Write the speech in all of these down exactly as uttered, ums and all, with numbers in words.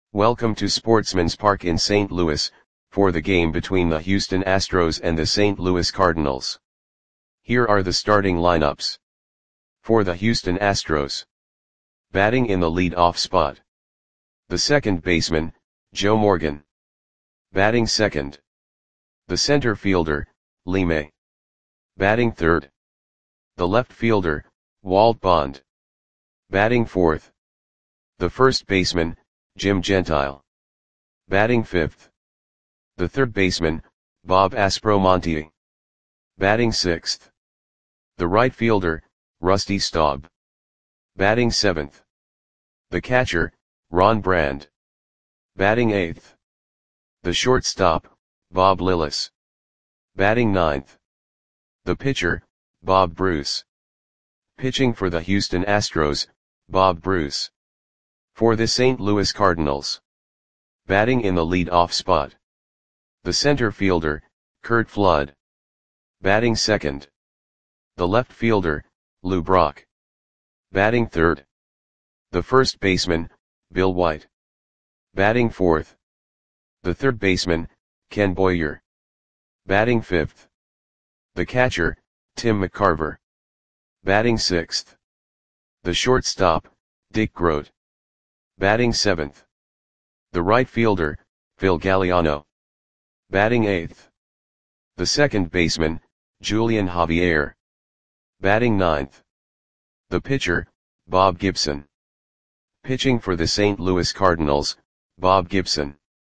Welcome to Sportsman's Park in Saint Louis, for the game between the Houston Astros and the Saint Louis Cardinals. Here are the starting lineups. For the Houston Astros. Batting in the lead-off spot. The second baseman, Joe Morgan. Batting second. The center fielder, Lee May. Batting third. The left fielder, Walt Bond. Batting fourth. The first baseman, Jim Gentile. Batting fifth. The third baseman, Bob Aspromonte. Batting sixth. The right fielder, Rusty Staub. Batting seventh. The catcher, Ron Brand. Batting eighth. The shortstop, Bob Lillis. Batting ninth. The pitcher, Bob Bruce. Pitching for the Houston Astros, Bob Bruce. For the Saint Louis Cardinals. Batting in the lead-off spot. The center fielder, Curt Flood. Batting second. The left fielder, Lou Brock. Batting third. The first baseman, Bill White. Batting fourth. The third baseman, Ken Boyer. Batting fifth. The catcher, Tim McCarver. Batting sixth. The shortstop, Dick Groat. Batting seventh. The right fielder, Phil Galliano. Batting eighth. The second baseman, Julian Javier. Batting ninth. The pitcher, Bob Gibson. Pitching for the Saint Louis Cardinals, Bob Gibson.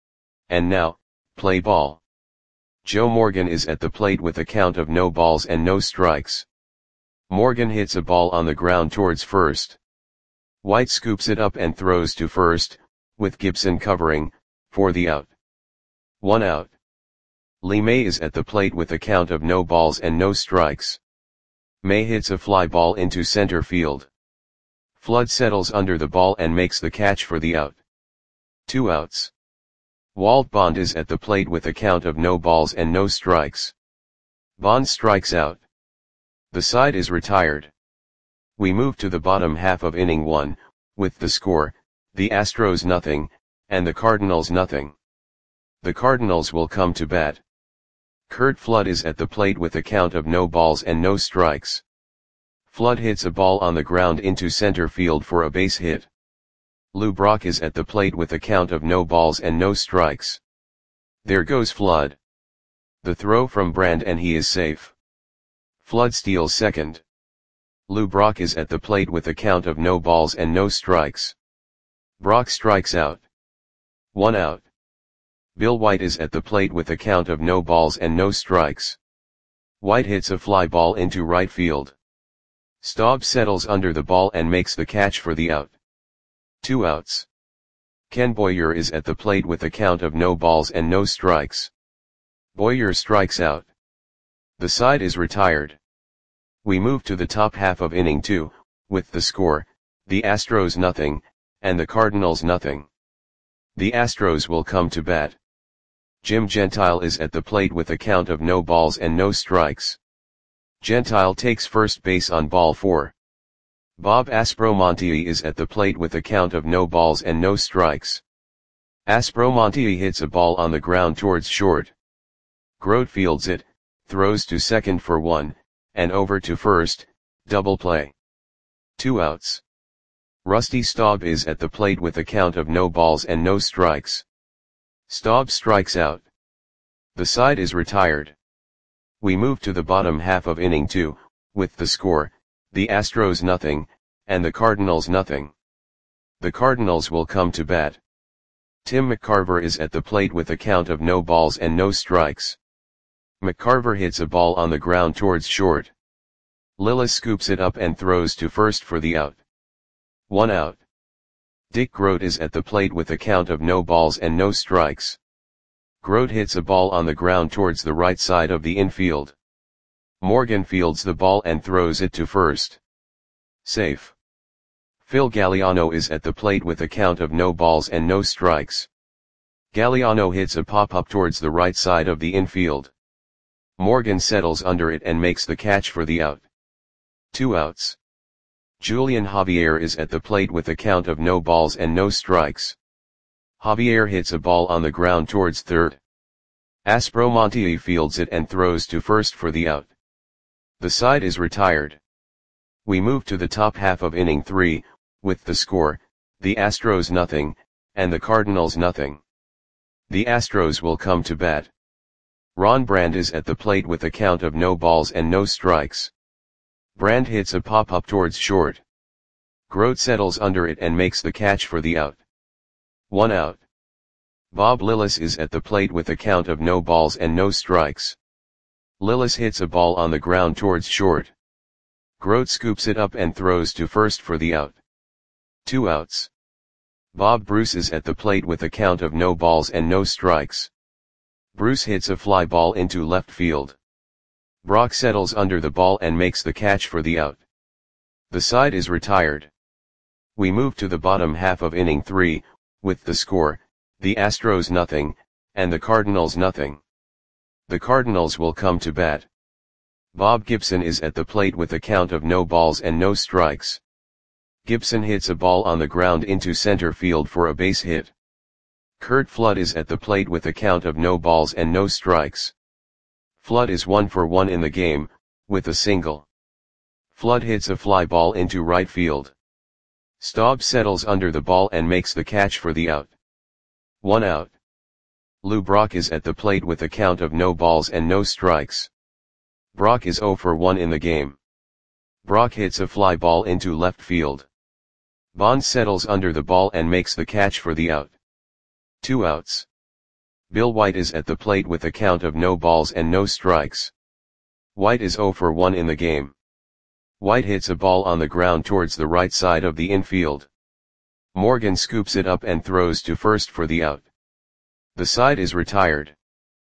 And now, play ball. Joe Morgan is at the plate with a count of no balls and no strikes. Morgan hits a ball on the ground towards first. White scoops it up and throws to first, with Gibson covering, for the out. One out. Lee May is at the plate with a count of no balls and no strikes. May hits a fly ball into center field. Flood settles under the ball and makes the catch for the out. Two outs. Walt Bond is at the plate with a count of no balls and no strikes. Bond strikes out. The side is retired. We move to the bottom half of inning one, with the score, the Astros nothing, and the Cardinals nothing. The Cardinals will come to bat. Curt Flood is at the plate with a count of no balls and no strikes. Flood hits a ball on the ground into center field for a base hit. Lou Brock is at the plate with a count of no balls and no strikes. There goes Flood. The throw from Brand and he is safe. Flood steals second. Lou Brock is at the plate with a count of no balls and no strikes. Brock strikes out. One out. Bill White is at the plate with a count of no balls and no strikes. White hits a fly ball into right field. Staub settles under the ball and makes the catch for the out. Two outs. Ken Boyer is at the plate with a count of no balls and no strikes. Boyer strikes out. The side is retired. We move to the top half of inning two, with the score, the Astros nothing, and the Cardinals nothing. The Astros will come to bat. Jim Gentile is at the plate with a count of no balls and no strikes. Gentile takes first base on ball four. Bob Aspromonte is at the plate with a count of no balls and no strikes. Aspromonte hits a ball on the ground towards short. Groat fields it, throws to second for one, and over to first, double play. Two outs. Rusty Staub is at the plate with a count of no balls and no strikes. Staub strikes out. The side is retired. We move to the bottom half of inning two, with the score, the Astros nothing, and the Cardinals nothing. The Cardinals will come to bat. Tim McCarver is at the plate with a count of no balls and no strikes. McCarver hits a ball on the ground towards short. Lillis scoops it up and throws to first for the out. One out. Dick Groat is at the plate with a count of no balls and no strikes. Groat hits a ball on the ground towards the right side of the infield. Morgan fields the ball and throws it to first. Safe. Phil Galliano is at the plate with a count of no balls and no strikes. Galliano hits a pop-up towards the right side of the infield. Morgan settles under it and makes the catch for the out. Two outs. Julian Javier is at the plate with a count of no balls and no strikes. Javier hits a ball on the ground towards third. Aspromonte fields it and throws to first for the out. The side is retired. We move to the top half of inning three, with the score, the Astros nothing, and the Cardinals nothing. The Astros will come to bat. Ron Brand is at the plate with a count of no balls and no strikes. Brand hits a pop-up towards short. Grote settles under it and makes the catch for the out. One out. Bob Lillis is at the plate with a count of no balls and no strikes. Lillis hits a ball on the ground towards short. Grote scoops it up and throws to first for the out. Two outs. Bob Bruce is at the plate with a count of no balls and no strikes. Bruce hits a fly ball into left field. Brock settles under the ball and makes the catch for the out. The side is retired. We move to the bottom half of inning three, with the score, the Astros nothing, and the Cardinals nothing. The Cardinals will come to bat. Bob Gibson is at the plate with a count of no balls and no strikes. Gibson hits a ball on the ground into center field for a base hit. Curt Flood is at the plate with a count of no balls and no strikes. Flood is one for one in the game, with a single. Flood hits a fly ball into right field. Staub settles under the ball and makes the catch for the out. One out. Lou Brock is at the plate with a count of no balls and no strikes. Brock is zero for one in the game. Brock hits a fly ball into left field. Bond settles under the ball and makes the catch for the out. Two outs. Bill White is at the plate with a count of no balls and no strikes. White is zero for one in the game. White hits a ball on the ground towards the right side of the infield. Morgan scoops it up and throws to first for the out. The side is retired.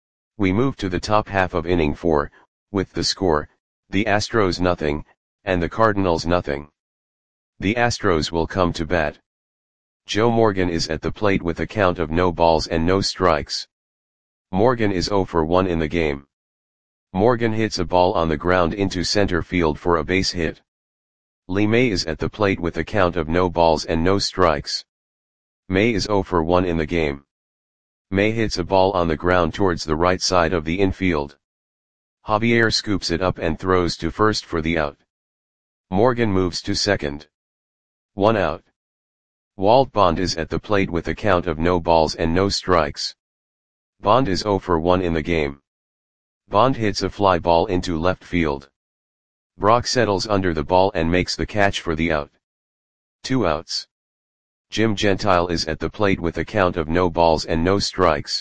We move to the top half of inning four, with the score, the Astros nothing, and the Cardinals nothing. The Astros will come to bat. Joe Morgan is at the plate with a count of no balls and no strikes. Morgan is zero for one in the game. Morgan hits a ball on the ground into center field for a base hit. Lee May is at the plate with a count of no balls and no strikes. May is zero for one in the game. May hits a ball on the ground towards the right side of the infield. Javier scoops it up and throws to first for the out. Morgan moves to second. One out. Walt Bond is at the plate with a count of no balls and no strikes. Bond is zero for one in the game. Bond hits a fly ball into left field. Brock settles under the ball and makes the catch for the out. Two outs. Jim Gentile is at the plate with a count of no balls and no strikes.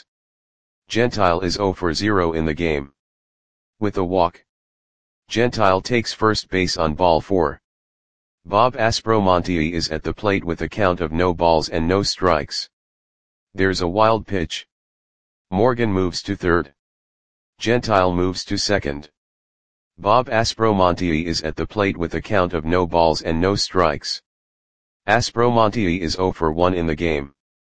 Gentile is zero for zero in the game. With a walk, Gentile takes first base on ball four. Bob Aspromonte is at the plate with a count of no balls and no strikes. There's a wild pitch. Morgan moves to third. Gentile moves to second. Bob Aspromonte is at the plate with a count of no balls and no strikes. Aspromonte is zero for one in the game.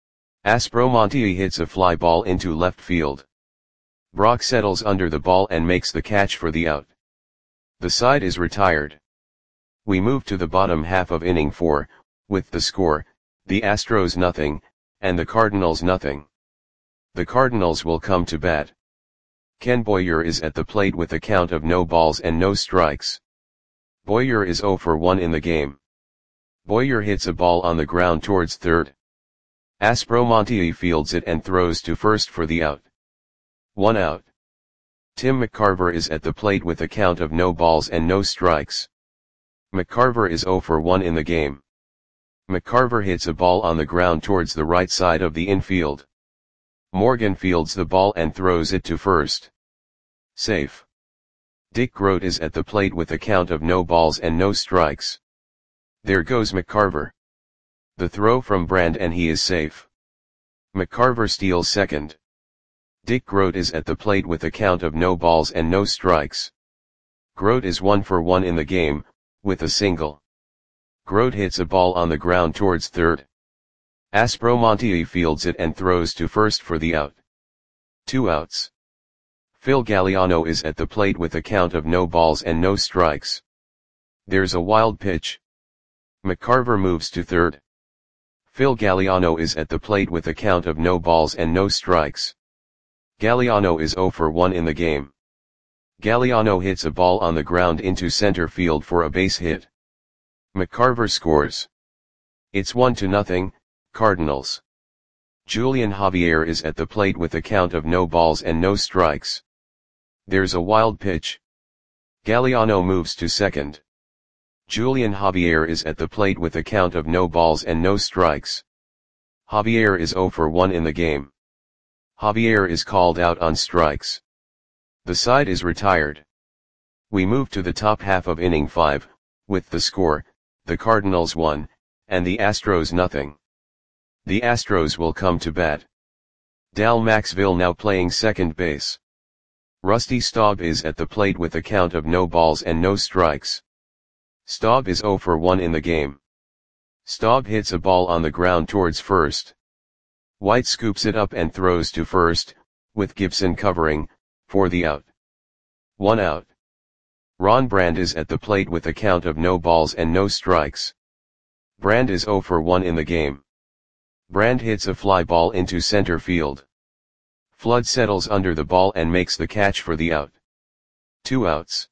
Aspromonte hits a fly ball into left field. Brock settles under the ball and makes the catch for the out. The side is retired. We move to the bottom half of inning four, with the score, the Astros nothing, and the Cardinals nothing. The Cardinals will come to bat. Ken Boyer is at the plate with a count of no balls and no strikes. Boyer is zero for one in the game. Boyer hits a ball on the ground towards third. Aspromonte fields it and throws to first for the out. One out. Tim McCarver is at the plate with a count of no balls and no strikes. McCarver is zero for one in the game. McCarver hits a ball on the ground towards the right side of the infield. Morgan fields the ball and throws it to first. Safe. Dick Grote is at the plate with a count of no balls and no strikes. There goes McCarver. The throw from Brand and he is safe. McCarver steals second. Dick Grote is at the plate with a count of no balls and no strikes. Grote is one for one in the game, with a single. Grote hits a ball on the ground towards third. Aspromonte fields it and throws to first for the out. Two outs. Phil Galliano is at the plate with a count of no balls and no strikes. There's a wild pitch. McCarver moves to third. Phil Galliano is at the plate with a count of no balls and no strikes. Galliano is zero for one in the game. Galliano hits a ball on the ground into center field for a base hit. McCarver scores. It's one to nothing, Cardinals. Julian Javier is at the plate with a count of no balls and no strikes. There's a wild pitch. Galliano moves to second. Julian Javier is at the plate with a count of no balls and no strikes. Javier is zero for one in the game. Javier is called out on strikes. The side is retired. We move to the top half of inning five, with the score, the Cardinals one, and the Astros nothing. The Astros will come to bat. Dal Maxville now playing second base. Rusty Staub is at the plate with a count of no balls and no strikes. Staub is zero for one in the game. Staub hits a ball on the ground towards first. White scoops it up and throws to first, with Gibson covering, for the out. One out. Ron Brand is at the plate with a count of no balls and no strikes. Brand is zero for one in the game. Brand hits a fly ball into center field. Flood settles under the ball and makes the catch for the out. Two outs.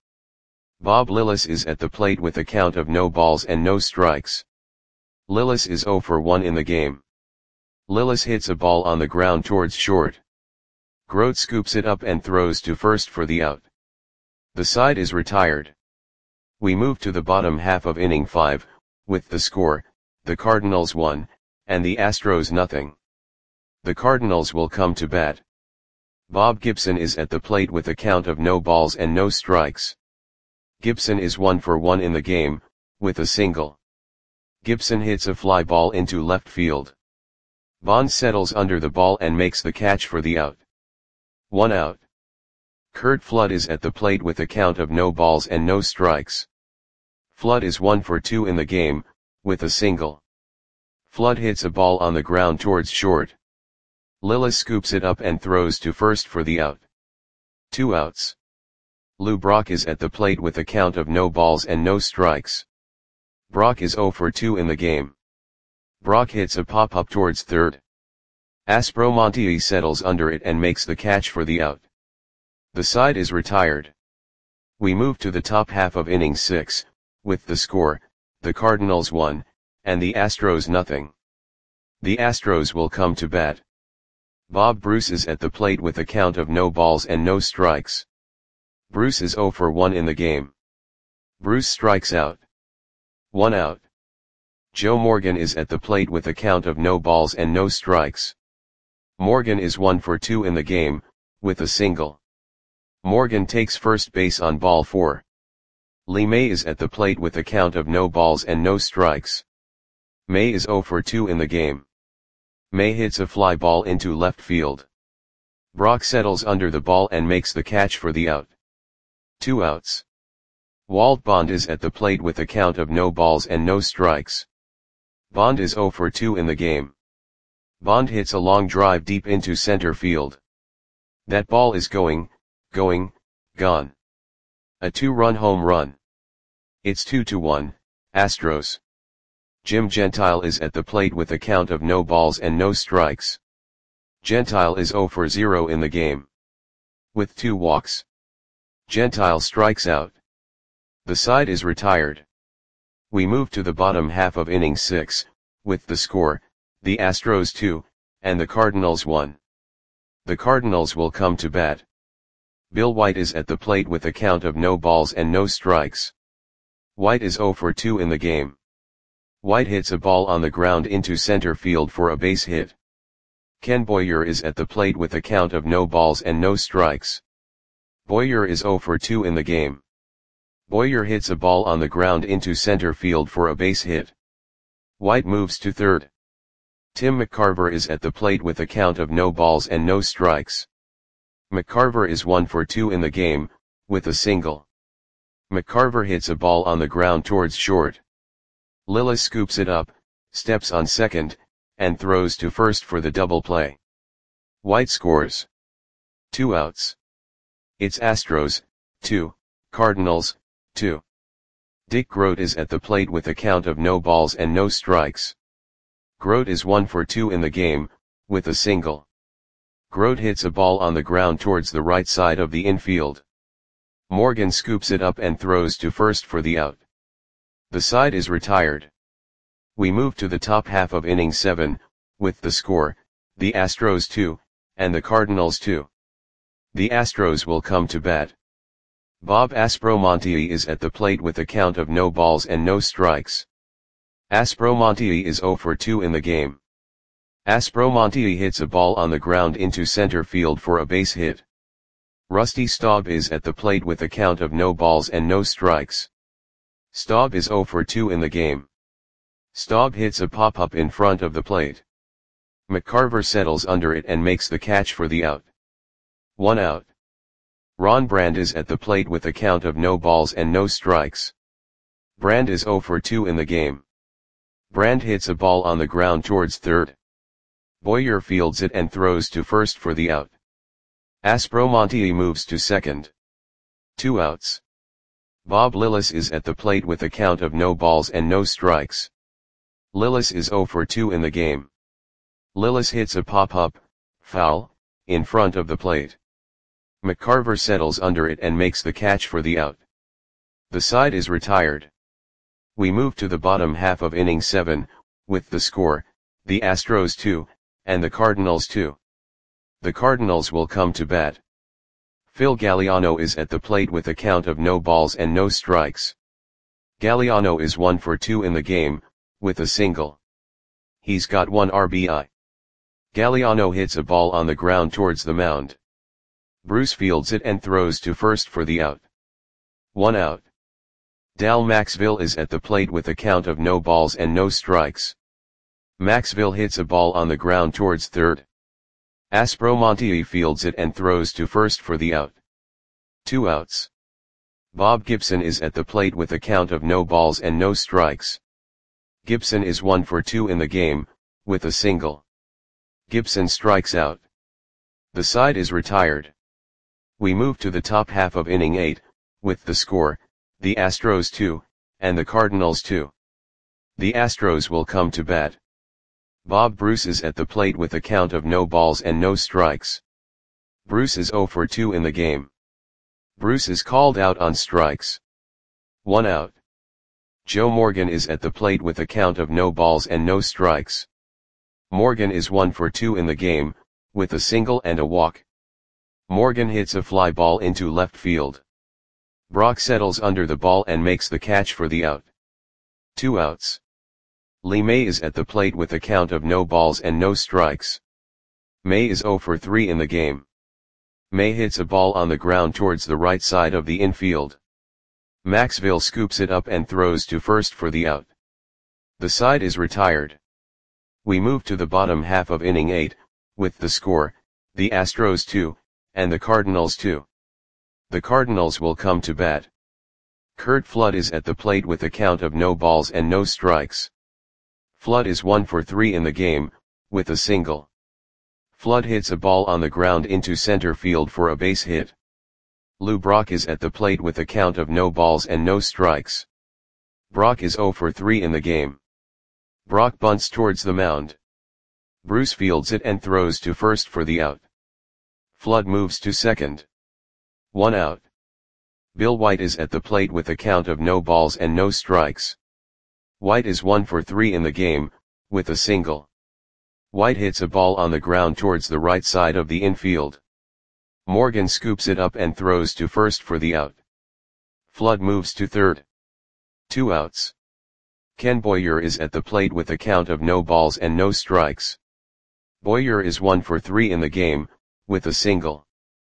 Bob Lillis is at the plate with a count of no balls and no strikes. Lillis is zero for one in the game. Lillis hits a ball on the ground towards short. Grote scoops it up and throws to first for the out. The side is retired. We move to the bottom half of inning five, with the score, the Cardinals one, and the Astros nothing. The Cardinals will come to bat. Bob Gibson is at the plate with a count of no balls and no strikes. Gibson is one for one in the game, with a single. Gibson hits a fly ball into left field. Bond settles under the ball and makes the catch for the out. One out. Curt Flood is at the plate with a count of no balls and no strikes. Flood is one for two in the game, with a single. Flood hits a ball on the ground towards short. Lillis scoops it up and throws to first for the out. Two outs. Lou Brock is at the plate with a count of no balls and no strikes. Brock is zero for two in the game. Brock hits a pop-up towards third. Aspromonte settles under it and makes the catch for the out. The side is retired. We move to the top half of inning six, with the score, the Cardinals one, and the Astros nothing. The Astros will come to bat. Bob Bruce is at the plate with a count of no balls and no strikes. Bruce is zero for one in the game. Bruce strikes out. One out. Joe Morgan is at the plate with a count of no balls and no strikes. Morgan is one for two in the game, with a single. Morgan takes first base on ball four. Lee May is at the plate with a count of no balls and no strikes. May is zero for two in the game. May hits a fly ball into left field. Brock settles under the ball and makes the catch for the out. Two outs. Walt Bond is at the plate with a count of no balls and no strikes. Bond is zero for two in the game. Bond hits a long drive deep into center field. That ball is going, going, gone. A two-run home run. It's two to one, Astros. Jim Gentile is at the plate with a count of no balls and no strikes. Gentile is zero for zero in the game. With two walks. Gentile strikes out. The side is retired. We move to the bottom half of inning six, with the score, the Astros two, and the Cardinals one. The Cardinals will come to bat. Bill White is at the plate with a count of no balls and no strikes. White is zero for two in the game. White hits a ball on the ground into center field for a base hit. Ken Boyer is at the plate with a count of no balls and no strikes. Boyer is zero for two in the game. Boyer hits a ball on the ground into center field for a base hit. White moves to third. Tim McCarver is at the plate with a count of no balls and no strikes. McCarver is one for two in the game, with a single. McCarver hits a ball on the ground towards short. Lillis scoops it up, steps on second, and throws to first for the double play. White scores. Two outs. It's Astros, two, Cardinals, two. Dick Grote is at the plate with a count of no balls and no strikes. Grote is one for two in the game, with a single. Grote hits a ball on the ground towards the right side of the infield. Morgan scoops it up and throws to first for the out. The side is retired. We move to the top half of inning seven, with the score, the Astros two, and the Cardinals two. The Astros will come to bat. Bob Aspromonte is at the plate with a count of no balls and no strikes. Aspromonte is zero for two in the game. Aspromonte hits a ball on the ground into center field for a base hit. Rusty Staub is at the plate with a count of no balls and no strikes. Staub is zero for two in the game. Staub hits a pop-up in front of the plate. McCarver settles under it and makes the catch for the out. One out. Ron Brand is at the plate with a count of no balls and no strikes. Brand is zero for two in the game. Brand hits a ball on the ground towards third. Boyer fields it and throws to first for the out. Aspromonte moves to second. Two outs. Bob Lillis is at the plate with a count of no balls and no strikes. Lillis is zero for two in the game. Lillis hits a pop-up, foul, in front of the plate. McCarver settles under it and makes the catch for the out. The side is retired. We move to the bottom half of inning seven, with the score, the Astros two, and the Cardinals two. The Cardinals will come to bat. Phil Galliano is at the plate with a count of no balls and no strikes. Galliano is one for two in the game, with a single. He's got one R B I. Galliano hits a ball on the ground towards the mound. Bruce fields it and throws to first for the out. One out. Dal Maxville is at the plate with a count of no balls and no strikes. Maxville hits a ball on the ground towards third. Aspromonte fields it and throws to first for the out. Two outs. Bob Gibson is at the plate with a count of no balls and no strikes. Gibson is one for two in the game, with a single. Gibson strikes out. The side is retired. We move to the top half of inning eight, with the score, the Astros two, and the Cardinals two. The Astros will come to bat. Bob Bruce is at the plate with a count of no balls and no strikes. Bruce is zero for two in the game. Bruce is called out on strikes. One out. Joe Morgan is at the plate with a count of no balls and no strikes. Morgan is one for two in the game, with a single and a walk. Morgan hits a fly ball into left field. Brock settles under the ball and makes the catch for the out. Two outs. Lee May is at the plate with a count of no balls and no strikes. May is zero for three in the game. May hits a ball on the ground towards the right side of the infield. Maxville scoops it up and throws to first for the out. The side is retired. We move to the bottom half of inning eight, with the score, the Astros two, and the Cardinals two. The Cardinals will come to bat. Curt Flood is at the plate with a count of no balls and no strikes. Flood is one for three in the game, with a single. Flood hits a ball on the ground into center field for a base hit. Lou Brock is at the plate with a count of no balls and no strikes. Brock is zero for three in the game. Brock bunts towards the mound. Bruce fields it and throws to first for the out. Flood moves to second. One out. Bill White is at the plate with a count of no balls and no strikes. White is one for three in the game, with a single. White hits a ball on the ground towards the right side of the infield. Morgan scoops it up and throws to first for the out. Flood moves to third. Two outs. Ken Boyer is at the plate with a count of no balls and no strikes. Boyer is one for three in the game, with a single.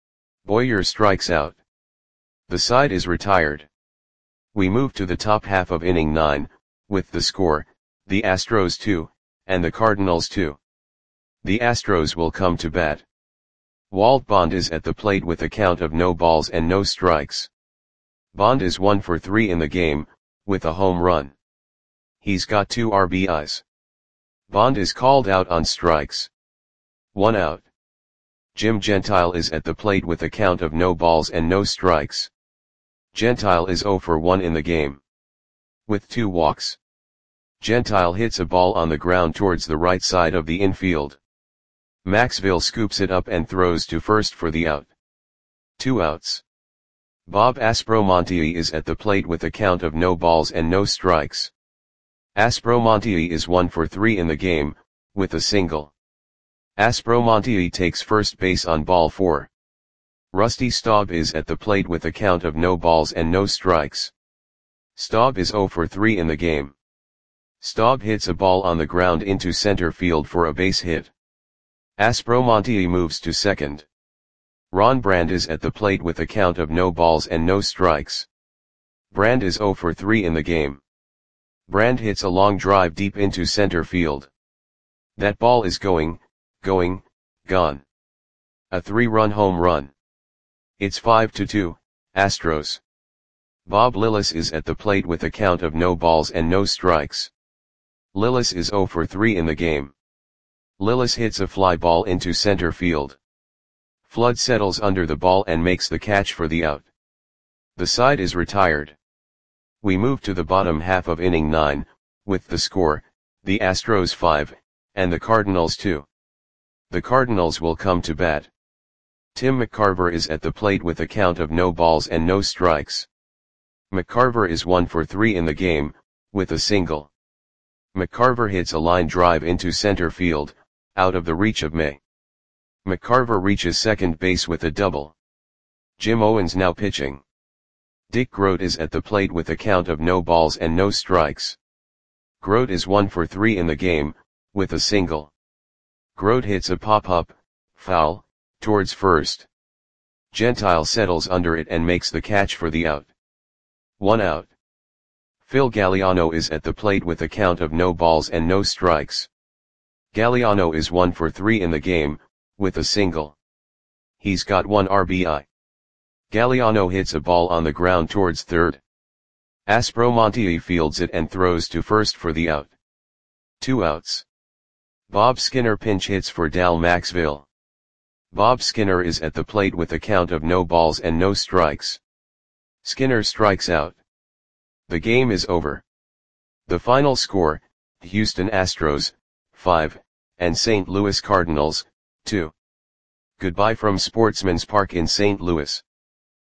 Boyer strikes out. The side is retired. We move to the top half of inning nine, with the score, the Astros two, and the Cardinals two. The Astros will come to bat. Walt Bond is at the plate with a count of no balls and no strikes. Bond is one for three in the game, with a home run. He's got two R B Is. Bond is called out on strikes. One out. Jim Gentile is at the plate with a count of no balls and no strikes. Gentile is zero for one in the game, with two walks. Gentile hits a ball on the ground towards the right side of the infield. Maxville scoops it up and throws to first for the out. Two outs. Bob Aspromonte is at the plate with a count of no balls and no strikes. Aspromonte is one for three in the game, with a single. Aspromonte takes first base on ball four. Rusty Staub is at the plate with a count of no balls and no strikes. Staub is zero for three in the game. Staub hits a ball on the ground into center field for a base hit. Aspromonte moves to second. Ron Brand is at the plate with a count of no balls and no strikes. Brand is zero for three in the game. Brand hits a long drive deep into center field. That ball is going, going, gone. A three-run home run. It's five to two, Astros. Bob Lillis is at the plate with a count of no balls and no strikes. Lillis is zero for three in the game. Lillis hits a fly ball into center field. Flood settles under the ball and makes the catch for the out. The side is retired. We move to the bottom half of inning nine, with the score, the Astros five, and the Cardinals two. The Cardinals will come to bat. Tim McCarver is at the plate with a count of no balls and no strikes. McCarver is one for three in the game, with a single. McCarver hits a line drive into center field, out of the reach of May. McCarver reaches second base with a double. Jim Owens now pitching. Dick Groat is at the plate with a count of no balls and no strikes. Groat is one for three in the game, with a single. Groat hits a pop-up, foul, towards first. Gentile settles under it and makes the catch for the out. One out. Phil Galliano is at the plate with a count of no balls and no strikes. Galliano is one for three in the game, with a single. He's got one R B I. Galliano hits a ball on the ground towards third. Aspromonte fields it and throws to first for the out. Two outs. Bob Skinner pinch hits for Dal Maxville. Bob Skinner is at the plate with a count of no balls and no strikes. Skinner strikes out. The game is over. The final score, Houston Astros, five, and Saint Louis Cardinals, two. Goodbye from Sportsman's Park in Saint Louis.